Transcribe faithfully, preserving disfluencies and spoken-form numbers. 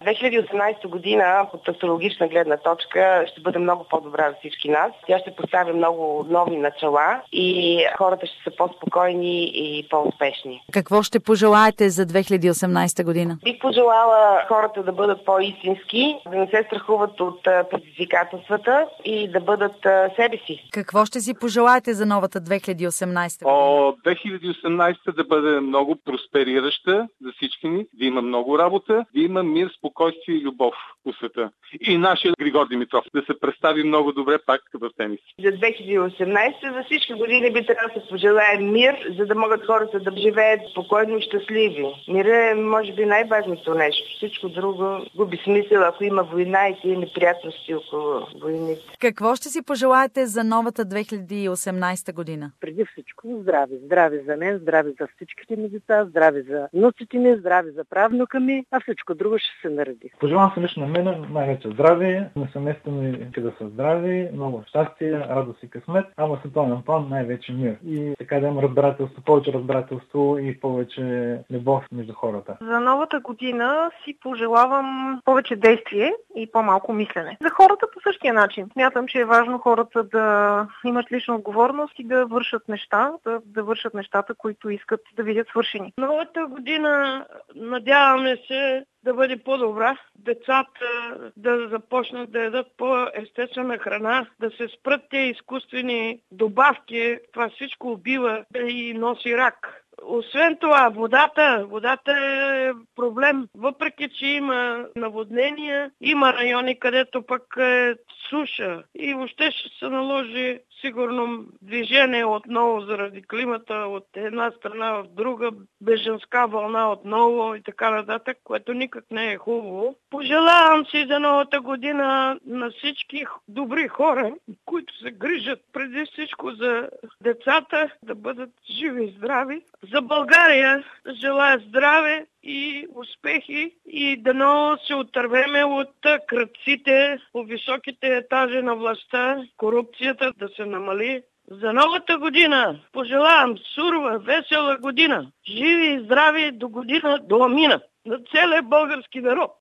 две хиляди и осемнадесета година от астрологична гледна точка ще бъде много по-добра за всички нас. Тя ще поставя много нови начала и хората ще са по-спокойни и по-успешни. Какво ще пожелаете за две хиляди и осемнадесета година? Бих пожелала хората да бъдат по-истински, да не се страхуват от предизвикателствата и да бъдат себе си. Какво ще си пожелаете за новата две хиляди и осемнадесета година? О, две хиляди и осемнадесета да бъде много просперираща за всички ни, да има много работа, да има мир, спокойствие и любов по света. И нашия Григор Димитров да се представи много добре пак в тенис. За две хиляди и осемнадесета за всички години би трябвало да се пожелаем мир, за да могат хората да живеят спокойно и щастливи. Мира е, може би, най-важното нещо. Всичко друго губи смисъл, ако има война и тия неприятности около войните. Какво ще си пожелаете за новата две хиляди и осемнадесета година? Преди всичко здраве. Здраве за мен, здраве за всичките ми деца, здраве за внуците ми, здраве за правнука ми, а всичко друго ще се нареди. Пожелавам се лично на мен най-вече здраве, на семейството ми да са здрави, много щастие, радост и късмет, а в световен план най-вече мир. И така да има разбирателство, повече разбирателство и повече любов между хората. За новата година си пожелавам повече действие и по-малко мислене. За хората по същия начин. Смятам, че е важно хората да имат лична отговорност и да вършат неща, да, да вършат нещата, които искат да видят свършени. Новата година надяваме се да бъде по-добра, децата да започнат да ядат по-естествена храна, да се спрат те изкуствени добавки, това всичко убива и носи рак. Освен това, водата, водата е проблем. Въпреки че има наводнения, има райони, където пък е суша и въобще ще се наложи сигурно движение отново заради климата от една страна в друга, бежанска вълна отново и така нататък, което никак не е хубаво. Пожелавам си за новата година на всички добри хора, които се грижат преди всичко за децата, да бъдат живи и здрави. За България желая здраве и успехи и дано се отървеме от крадците по високите етажи на властта, корупцията да се намали. За новата година пожелавам сурова, весела година, живи и здрави до година до амина на целия български народ.